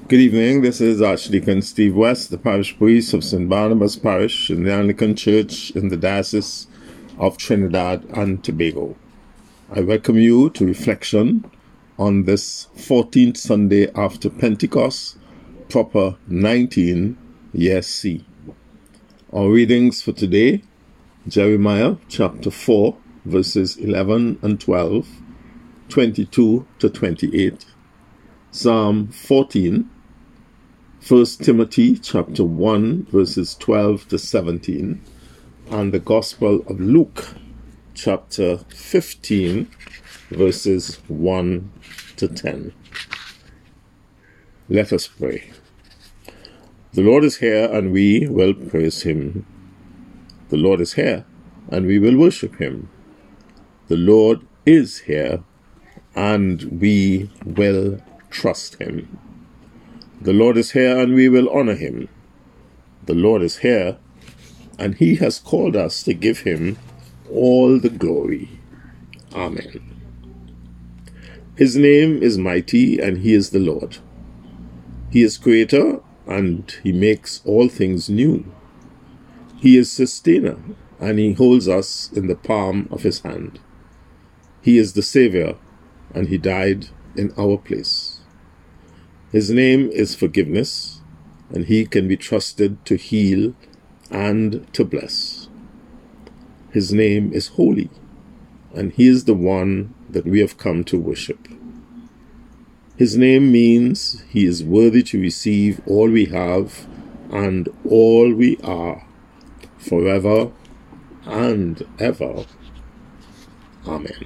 Good evening. This is Archdeacon Steve West, the parish priest of St. Barnabas Parish in the Anglican Church in the Diocese of Trinidad and Tobago. I welcome you to reflection on this 14th Sunday after Pentecost, proper 19, year C. Our readings for today, Jeremiah chapter 4, verses 11 and 12, 22 to 28, Psalm 14, 1 Timothy chapter 1, verses 12 to 17, and the Gospel of Luke chapter 15, verses 1 to 10. Let us pray. The Lord is here, and we will praise him. The Lord is here, and we will worship him. The Lord is here, and we will trust him. The Lord is here, and we will honor him. The Lord is here, and he has called us to give him all the glory. Amen. His name is mighty, and he is the Lord. He is creator, and he makes all things new. He is sustainer, and he holds us in the palm of his hand. He is the Savior, and he died in our place. His name is forgiveness, and he can be trusted to heal and to bless. His name is holy, and he is the one that we have come to worship. His name means he is worthy to receive all we have and all we are, forever and ever. Amen.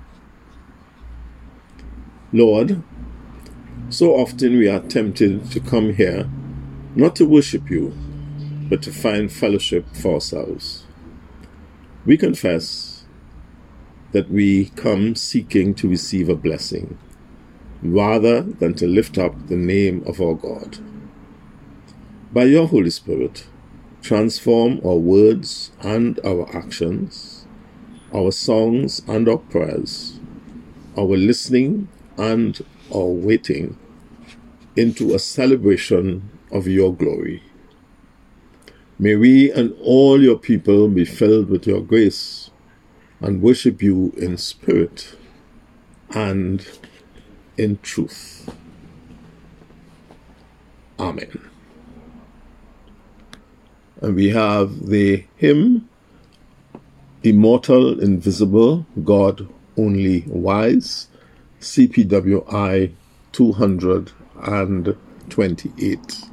Lord, so often we are tempted to come here not to worship you, but to find fellowship for ourselves. We confess that we come seeking to receive a blessing, rather than to lift up the name of our God. By your Holy Spirit, transform our words and our actions, our songs and our prayers, our listening and our waiting, into a celebration of your glory. May we and all your people be filled with your grace and worship you in spirit and in truth. Amen. And we have the hymn, Immortal, Invisible, God Only Wise, CPWI 228.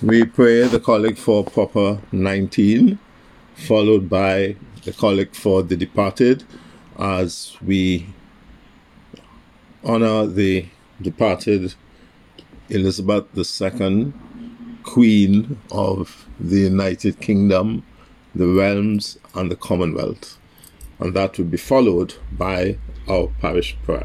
We pray the collect for Proper 19, followed by the collect for the departed, as we honor the departed Elizabeth II, Queen of the United Kingdom, the realms, and the Commonwealth. And that will be followed by our parish prayer.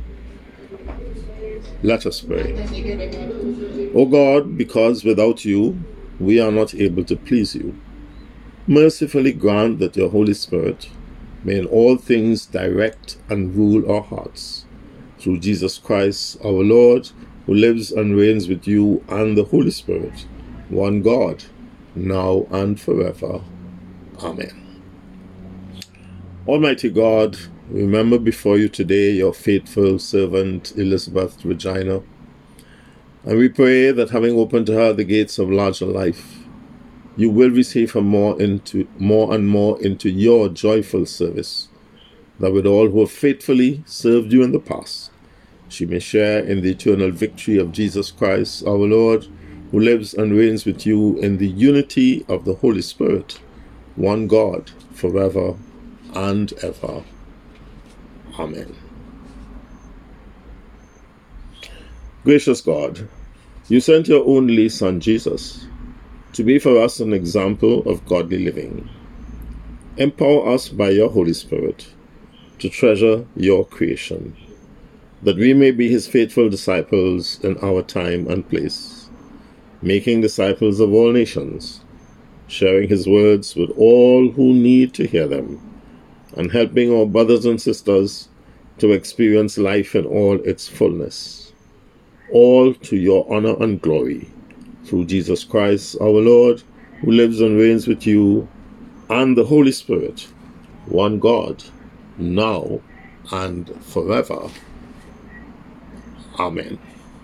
Let us pray. O God, because without you we are not able to please you, mercifully grant that your Holy Spirit may in all things direct and rule our hearts. Through Jesus Christ our Lord, who lives and reigns with you and the Holy Spirit, one God, now and forever. Amen. Almighty God, remember before you today your faithful servant Elizabeth Regina, and we pray that having opened to her the gates of larger life, you will receive her more and more into your joyful service, that with all who have faithfully served you in the past, she may share in the eternal victory of Jesus Christ our Lord, who lives and reigns with you in the unity of the Holy Spirit, one God, forever and ever. Amen. Gracious God, you sent your only Son Jesus to be for us an example of godly living. Empower us by your Holy Spirit to treasure your creation, that we may be his faithful disciples in our time and place, making disciples of all nations, sharing his words with all who need to hear them, and helping our brothers and sisters to experience life in all its fullness, all to your honor and glory, through Jesus Christ our Lord, who lives and reigns with you and the Holy Spirit, one God, now and forever. Amen.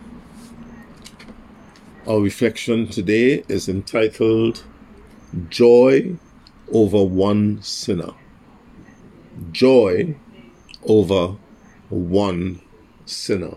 Our reflection today is entitled Joy Over One Sinner. Joy over one sinner.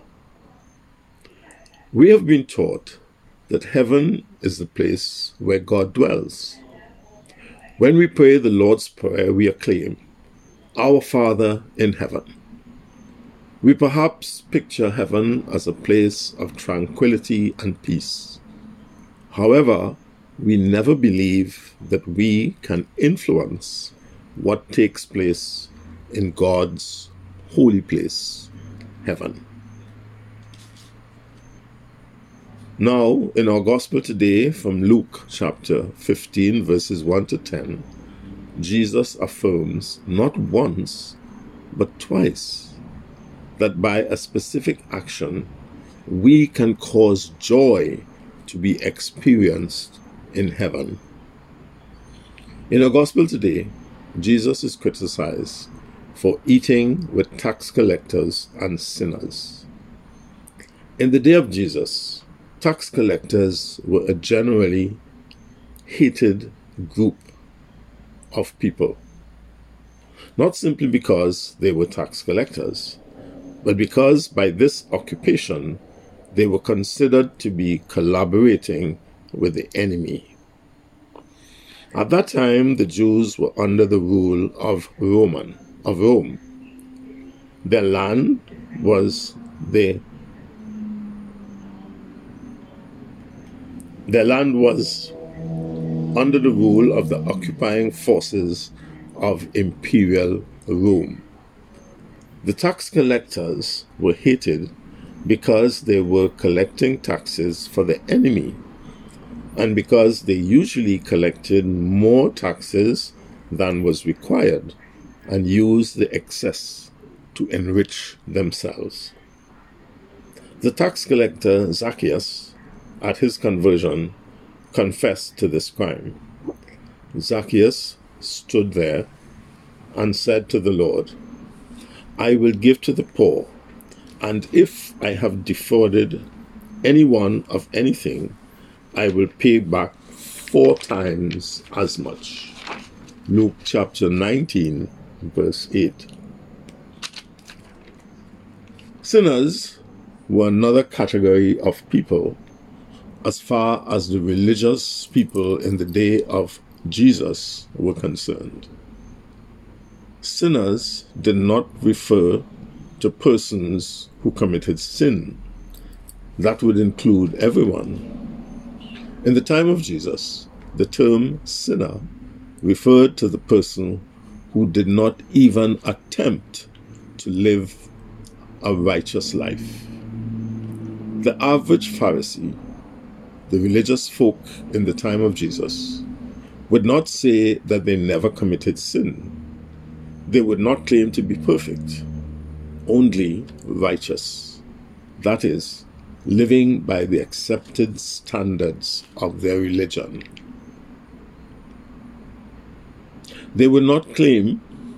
We have been taught that heaven is the place where God dwells. When we pray the Lord's Prayer, we acclaim, Our Father in heaven. We perhaps picture heaven as a place of tranquility and peace. However, we never believe that we can influence what takes place in God's holy place, heaven. Now, in our Gospel today from Luke chapter 15, verses 1 to 10, Jesus affirms not once, but twice, that by a specific action, we can cause joy to be experienced in heaven. In our Gospel today, Jesus is criticized for eating with tax collectors and sinners. In the day of Jesus, tax collectors were a generally hated group of people, not simply because they were tax collectors, but because by this occupation they were considered to be collaborating with the enemy. At that time, the Jews were under the rule of Rome. Their land was under the rule of the occupying forces of Imperial Rome. The tax collectors were hated because they were collecting taxes for the enemy, and because they usually collected more taxes than was required and used the excess to enrich themselves. The tax collector Zacchaeus, at his conversion, confessed to this crime. Zacchaeus stood there and said to the Lord, I will give to the poor, and if I have defrauded anyone of anything, I will pay back 4 times as much. Luke chapter 19, verse 8. Sinners were another category of people as far as the religious people in the day of Jesus were concerned. Sinners did not refer to persons who committed sin. That would include everyone. In the time of Jesus, the term sinner referred to the person who did not even attempt to live a righteous life. The average Pharisee, the religious folk in the time of Jesus, would not say that they never committed sin. They would not claim to be perfect, only righteous. That is, living by the accepted standards of their religion. They would not claim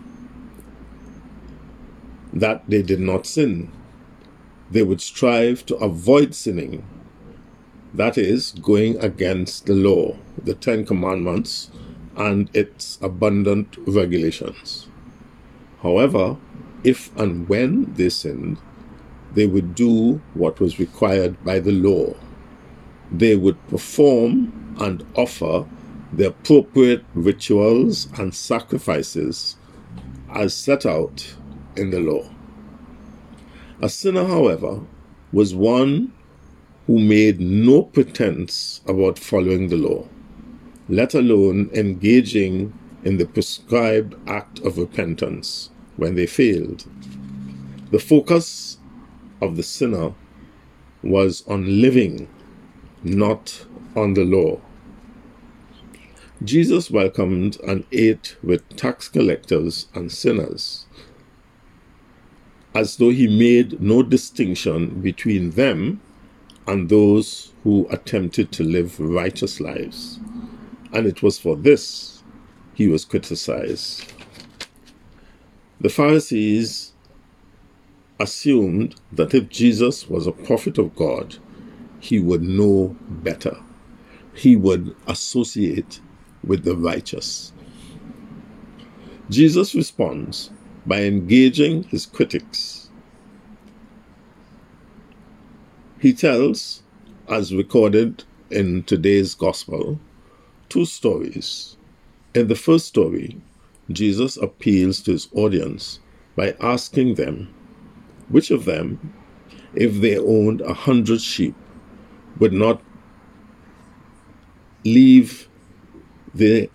that they did not sin. They would strive to avoid sinning. That is, going against the law, the Ten Commandments, and its abundant regulations. However, if and when they sinned, they would do what was required by the law. They would perform and offer the appropriate rituals and sacrifices as set out in the law. A sinner, however, was one who made no pretense about following the law, let alone engaging in the prescribed act of repentance when they failed. The focus of the sinner was on living, not on the law. Jesus welcomed and ate with tax collectors and sinners, as though he made no distinction between them and those who attempted to live righteous lives. And it was for this he was criticized. The Pharisees assumed that if Jesus was a prophet of God, he would know better. He would associate with the righteous. Jesus responds by engaging his critics. He tells, as recorded in today's gospel, two stories. In the first story, Jesus appeals to his audience by asking them which of them, if they owned 100 sheep, would not leave the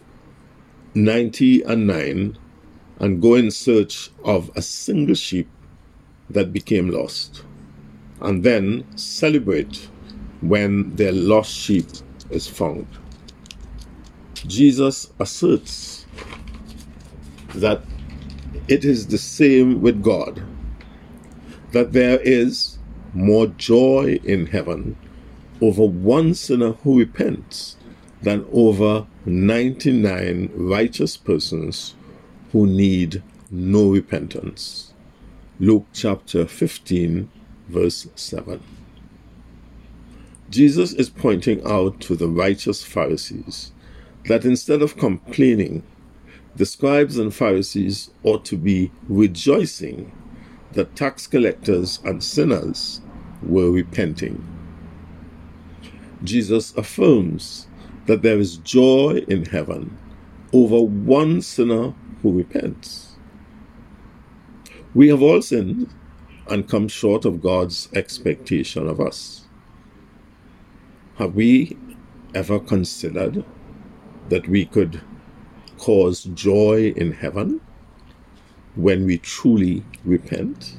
99 and go in search of a single sheep that became lost, and then celebrate when their lost sheep is found. Jesus asserts that it is the same with God, that there is more joy in heaven over one sinner who repents than over 99 righteous persons who need no repentance. Luke chapter 15, verse 7. Jesus is pointing out to the righteous Pharisees that instead of complaining, the scribes and Pharisees ought to be rejoicing that tax collectors and sinners were repenting. Jesus affirms that there is joy in heaven over one sinner who repents. We have all sinned and come short of God's expectation of us. Have we ever considered that we could cause joy in heaven when we truly repent?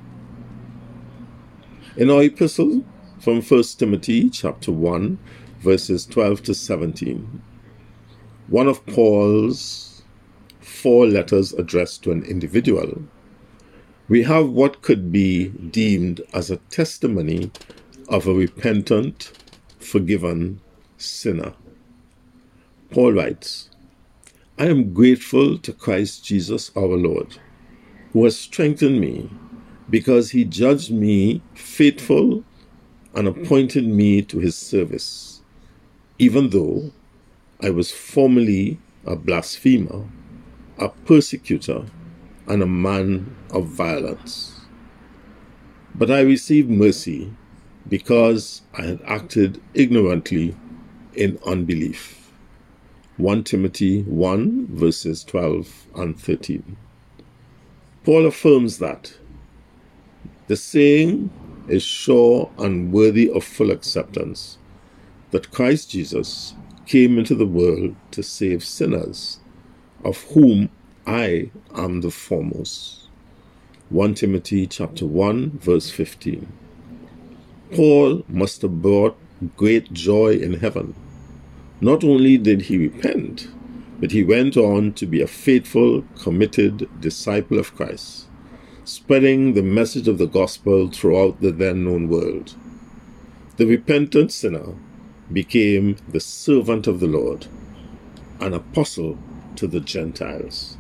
In our epistle from 1 Timothy chapter 1, verses 12 to 17, one of Paul's 4 letters addressed to an individual, we have what could be deemed as a testimony of a repentant, forgiven sinner. Paul writes, I am grateful to Christ Jesus our Lord, who has strengthened me because he judged me faithful and appointed me to his service, even though I was formerly a blasphemer, a persecutor, and a man of violence. But I received mercy because I had acted ignorantly in unbelief. 1 Timothy 1 verses 12 and 13. Paul affirms that the saying is sure and worthy of full acceptance, that Christ Jesus came into the world to save sinners, of whom I am the foremost. 1 Timothy chapter 1 verse 15. Paul must have brought great joy in heaven. Not only did he repent, but he went on to be a faithful, committed disciple of Christ, spreading the message of the gospel throughout the then known world. The repentant sinner became the servant of the Lord, an apostle to the Gentiles.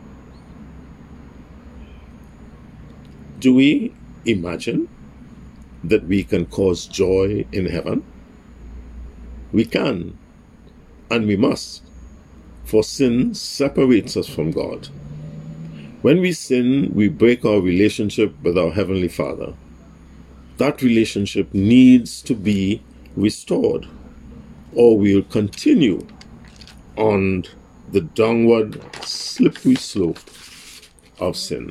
Do we imagine that we can cause joy in heaven? We can, and we must, for sin separates us from God. When we sin, we break our relationship with our Heavenly Father. That relationship needs to be restored, or we'll continue on the downward, slippery slope of sin.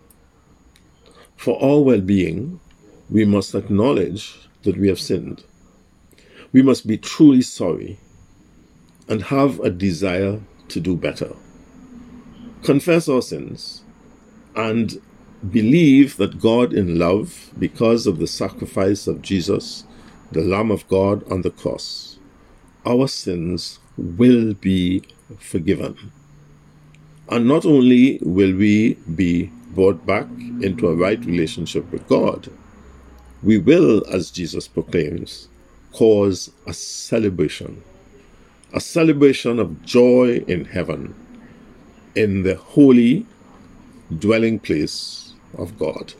For our well-being, we must acknowledge that we have sinned. We must be truly sorry and have a desire to do better. Confess our sins and believe that God in love, because of the sacrifice of Jesus, the Lamb of God on the cross, our sins will be forgiven. And not only will we be brought back into a right relationship with God, we will, as Jesus proclaims, cause a celebration of joy in heaven, in the holy dwelling place of God.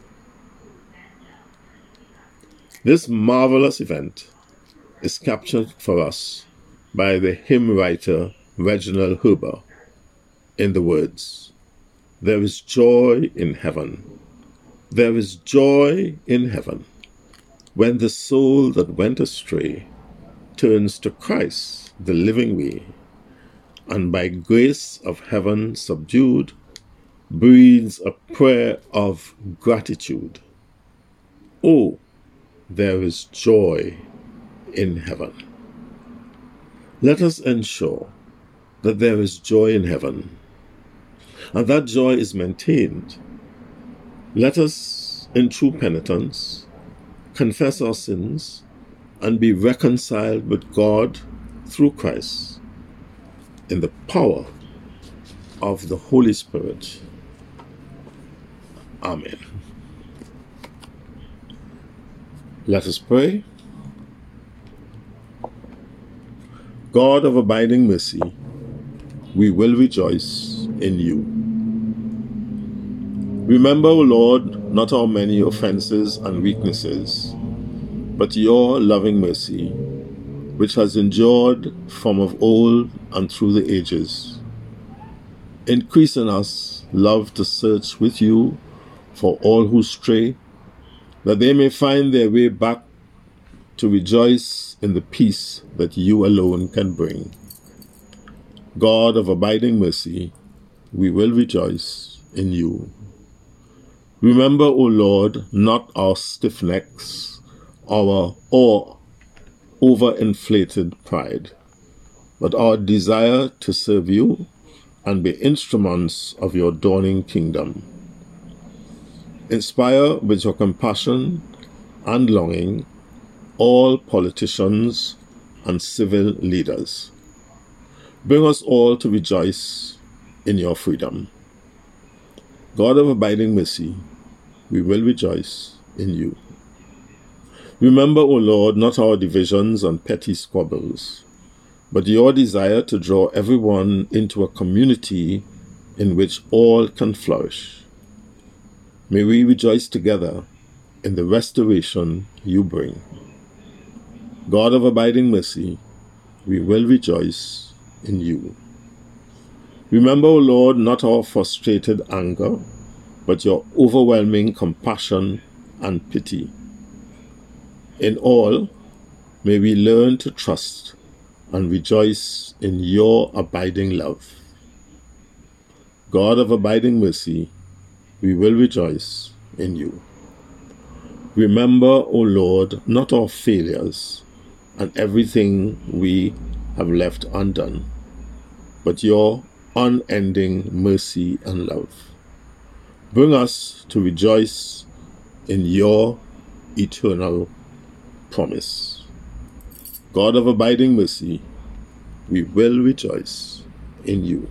This marvelous event is captured for us by the hymn writer Reginald Herber in the words, "There is joy in heaven. There is joy in heaven when the soul that went astray turns to Christ, the living way, and by grace of heaven subdued, breathes a prayer of gratitude. Oh, there is joy in heaven." Let us ensure that there is joy in heaven, and that joy is maintained. Let us, in true penitence, confess our sins and be reconciled with God through Christ in the power of the Holy Spirit. Amen. Let us pray. God of abiding mercy, we will rejoice in you. Remember, O Lord, not our many offenses and weaknesses, but your loving mercy, which has endured from of old and through the ages. Increase in us love to search with you for all who stray, that they may find their way back to rejoice in the peace that you alone can bring. God of abiding mercy, we will rejoice in you. Remember, O Lord, not our stiff necks, or overinflated pride, but our desire to serve you and be instruments of your dawning kingdom. Inspire with your compassion and longing all politicians and civil leaders. Bring us all to rejoice in your freedom. God of abiding mercy, we will rejoice in you. Remember, O Lord, not our divisions and petty squabbles, but your desire to draw everyone into a community in which all can flourish. May we rejoice together in the restoration you bring. God of abiding mercy, we will rejoice in you. Remember, O Lord, not our frustrated anger, but your overwhelming compassion and pity. In all, may we learn to trust and rejoice in your abiding love. God of abiding mercy, we will rejoice in you. Remember, O Lord, not our failures and everything we have left undone, but your unending mercy and love. Bring us to rejoice in your eternal promise. God of abiding mercy, we will rejoice in you.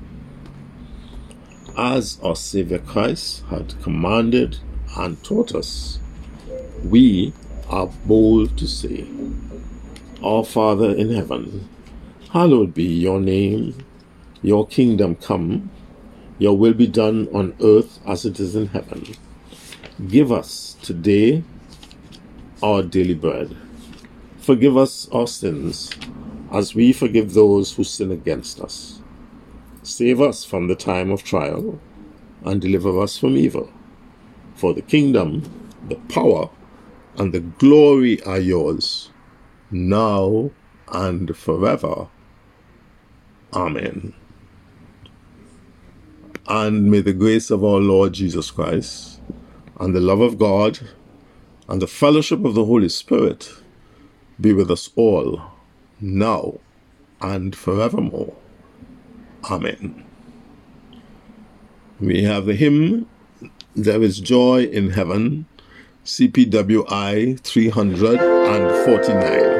As our Savior Christ had commanded and taught us, we are bold to say, Our Father in heaven, hallowed be your name. Your kingdom come, your will be done on earth as it is in heaven. Give us today our daily bread. Forgive us our sins, as we forgive those who sin against us. Save us from the time of trial, and deliver us from evil. For the kingdom, the power, and the glory are yours, now and forever. Amen. And may the grace of our Lord Jesus Christ, and the love of God, and the fellowship of the Holy Spirit be with us all, now and forevermore. Amen. We have the hymn, There is Joy in Heaven, CPWI 349.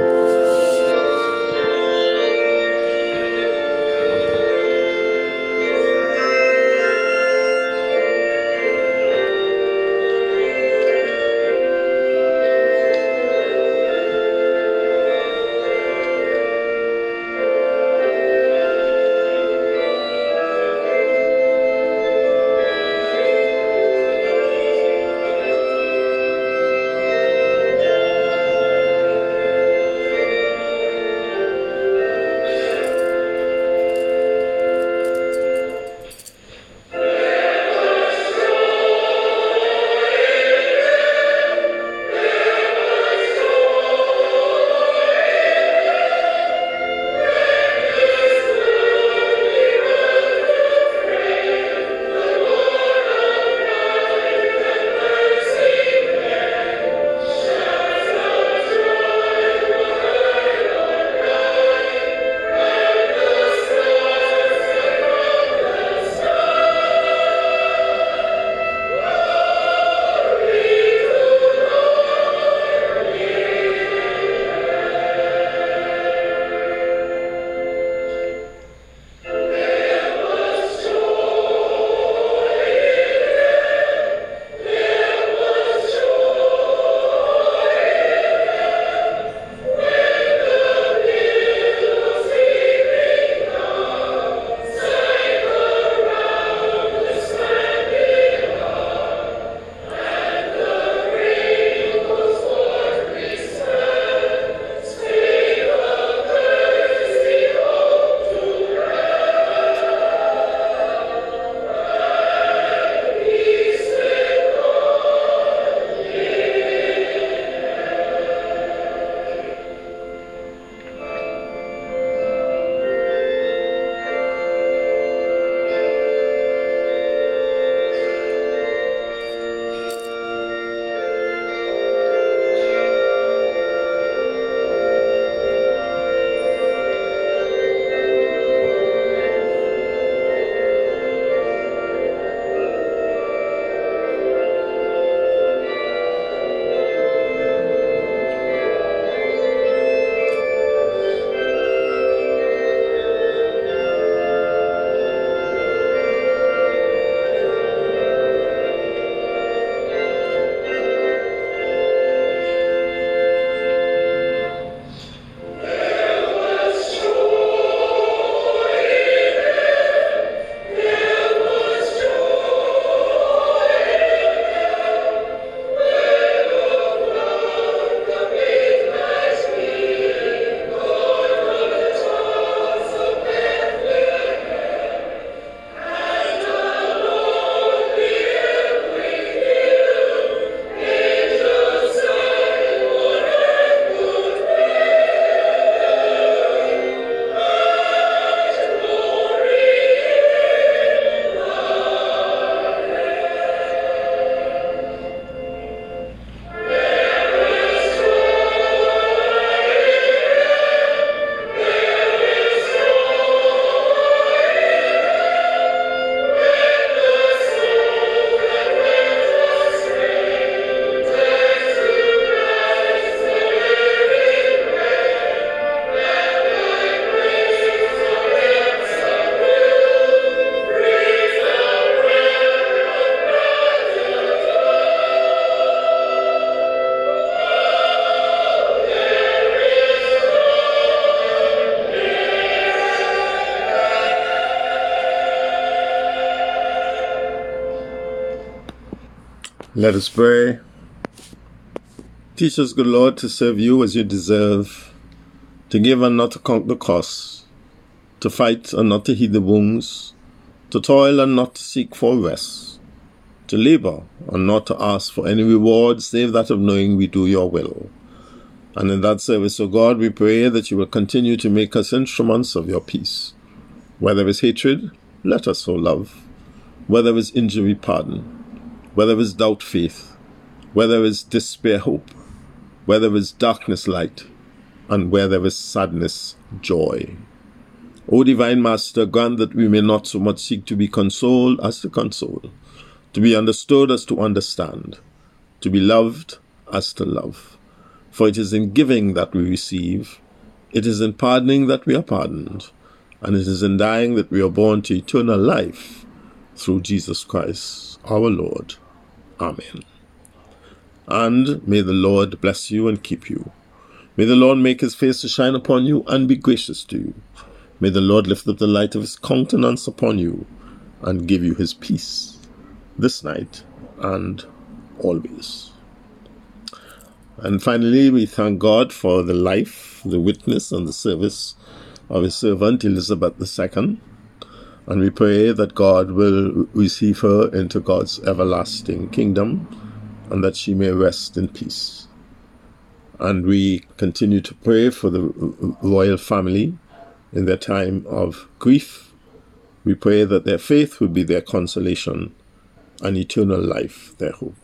Let us pray. Teach us, good Lord, to serve you as you deserve, to give and not to count the cost, to fight and not to heed the wounds, to toil and not to seek for rest, to labor and not to ask for any reward save that of knowing we do your will. And in that service, O God, we pray that you will continue to make us instruments of your peace. Where there is hatred, let us sow love. Where there is injury, pardon. Where there is doubt, faith. Where there is despair, hope. Where there is darkness, light. And where there is sadness, joy. O Divine Master, grant that we may not so much seek to be consoled as to console, to be understood as to understand, to be loved as to love. For it is in giving that we receive, it is in pardoning that we are pardoned, and it is in dying that we are born to eternal life through Jesus Christ, our Lord. Amen. And may the Lord bless you and keep you. May the Lord make his face to shine upon you and be gracious to you. May the Lord lift up the light of his countenance upon you and give you his peace this night and always. And finally, we thank God for the life, the witness, and the service of his servant Elizabeth II. And we pray that God will receive her into God's everlasting kingdom and that she may rest in peace. And we continue to pray for the royal family in their time of grief. We pray that their faith will be their consolation and eternal life their hope.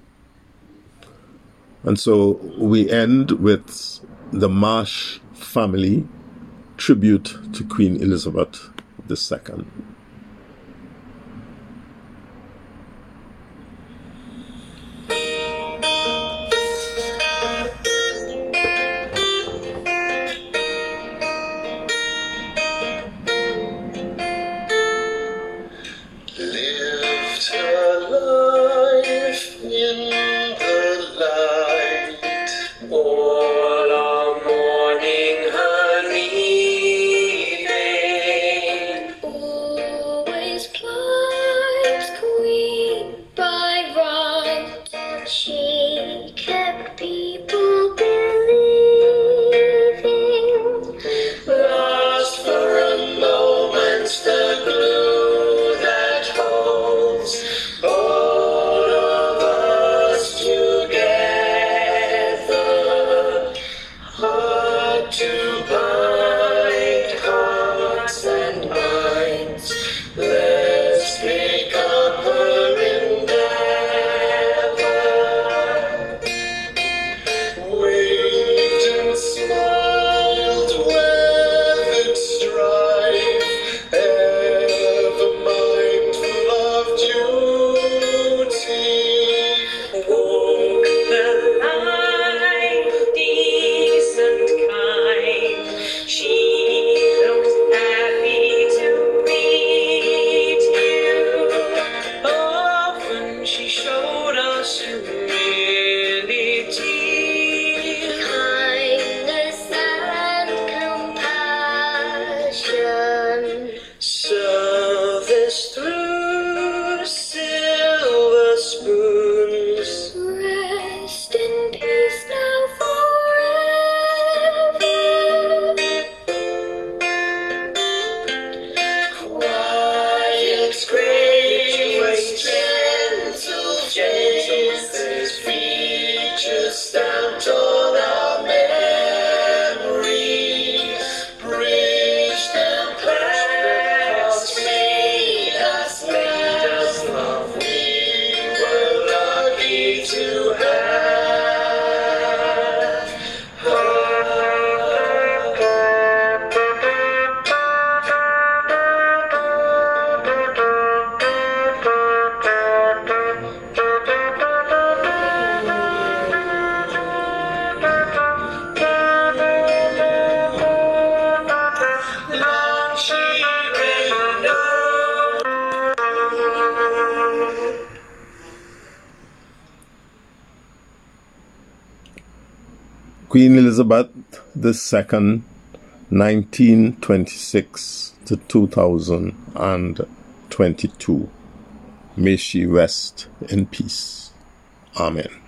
And so we end with the Marsh family tribute to Queen Elizabeth II. Lived her life in the light, all our mourning her leaving, always plies queen by right, she kept people believing, lost for a moment the glue that holds all of us together, hard to bind hearts and minds. Let's pick up her endeavor, waved and smiled, weathered strife, ever mindful of duty, walk the line, decent, kind. She looked happy to meet you. Often she showed us humility, kindness and compassion, service through silver spoons. Rest in peace now forever. Quiet grace, gentle faces, features stamped on our memories, bridged and paths made us love. We were lucky to have her. Long she reigned on. Queen Elizabeth II, 1926 to 2022. May she rest in peace. Amen.